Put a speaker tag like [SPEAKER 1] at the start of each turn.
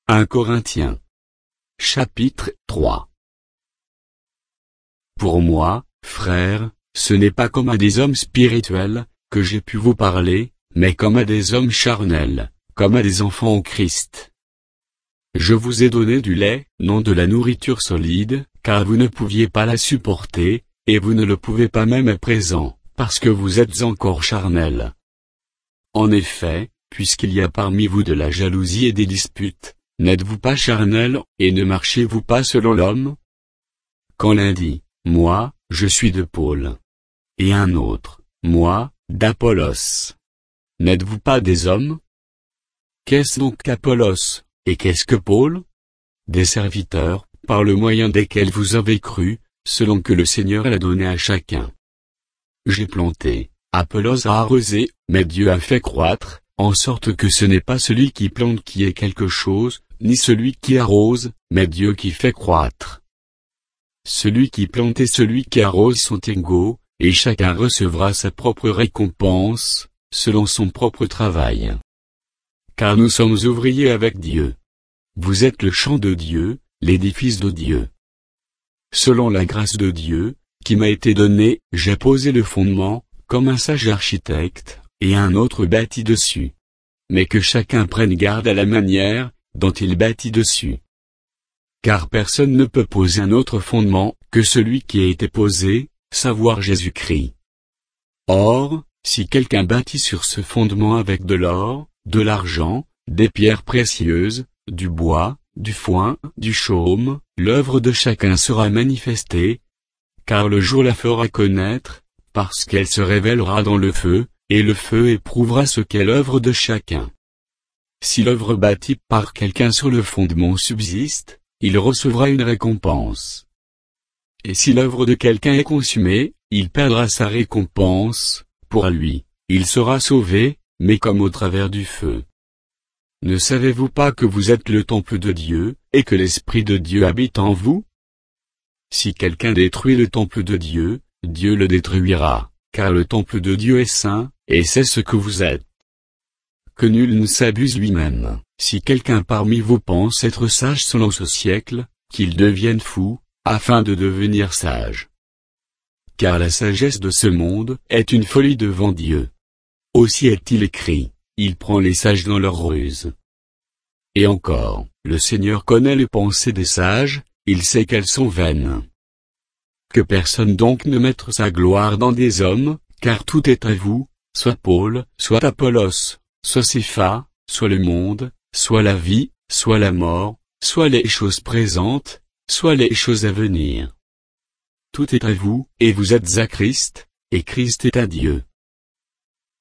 [SPEAKER 1] 1 Corinthiens. Chapitre 3. Pour moi, frères, ce n'est pas comme à des hommes spirituels, que j'ai pu vous parler, mais comme à des hommes charnels, comme à des enfants au Christ. Je vous ai donné du lait, non de la nourriture solide, car vous ne pouviez pas la supporter, et vous ne le pouvez pas même à présent, parce que vous êtes encore charnels. En effet, puisqu'il y a parmi vous de la jalousie et des disputes, n'êtes-vous pas charnels, et ne marchez-vous pas selon l'homme? Quand l'un dit, moi, je suis de Paul. Et un autre, moi, d'Apollos. N'êtes-vous pas des hommes? Qu'est-ce donc qu'Apollos, et qu'est-ce que Paul? Des serviteurs, par le moyen desquels vous avez cru, selon que le Seigneur l'a donné à chacun. J'ai planté, Apollos a arrosé, mais Dieu a fait croître, en sorte que ce n'est pas celui qui plante qui est quelque chose, ni celui qui arrose, mais Dieu qui fait croître. Celui qui plante et celui qui arrose sont égaux, et chacun recevra sa propre récompense, selon son propre travail. Car nous sommes ouvriers avec Dieu. Vous êtes le champ de Dieu, l'édifice de Dieu. Selon la grâce de Dieu, qui m'a été donnée, j'ai posé le fondement, comme un sage architecte, et un autre bâtit dessus. Mais que chacun prenne garde à la manière, dont il bâtit dessus. Car personne ne peut poser un autre fondement, que celui qui a été posé, savoir Jésus-Christ. Or, si quelqu'un bâtit sur ce fondement avec de l'or, de l'argent, des pierres précieuses, du bois, du foin, du chaume, l'œuvre de chacun sera manifestée, car le jour la fera connaître, parce qu'elle se révélera dans le feu, et le feu éprouvera ce qu'est l'œuvre de chacun. Si l'œuvre bâtie par quelqu'un sur le fondement subsiste, il recevra une récompense. Et si l'œuvre de quelqu'un est consumée, il perdra sa récompense, pour lui, il sera sauvé, mais comme au travers du feu. Ne savez-vous pas que vous êtes le temple de Dieu, et que l'Esprit de Dieu habite en vous? Si quelqu'un détruit le temple de Dieu, Dieu le détruira, car le temple de Dieu est saint, et c'est ce que vous êtes. Que nul ne s'abuse lui-même. Si quelqu'un parmi vous pense être sage selon ce siècle, qu'il devienne fou, afin de devenir sage. Car la sagesse de ce monde est une folie devant Dieu. Aussi est-il écrit, il prend les sages dans leur ruse. Et encore, le Seigneur connaît les pensées des sages, il sait qu'elles sont vaines. Que personne donc ne mette sa gloire dans des hommes, car tout est à vous, soit Paul, soit Apollos, soit Cépha, soit le monde, soit la vie, soit la mort, soit les choses présentes, soit les choses à venir. Tout est à vous, et vous êtes à Christ, et Christ est à Dieu.